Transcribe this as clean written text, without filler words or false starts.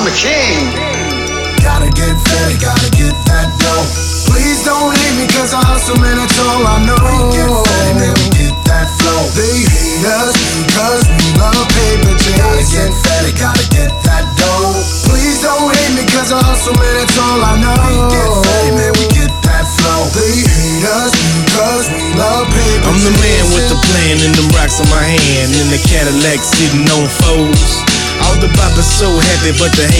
the king. Gotta get fed, gotta get that dough. Please don't hate me cause I hustle, man, that's all I know. We get fed, man, we get that flow. They hate us because we love paper chase. Gotta get fed, gotta get that dough. Please don't hate me cause I hustle, man, that's all I know. We get fed, man, we get that flow. They hate us because we love paper chase. I'm the man with the plan and them rocks on my hand, in the Cadillac sitting on foes. All the boppers so happy, but the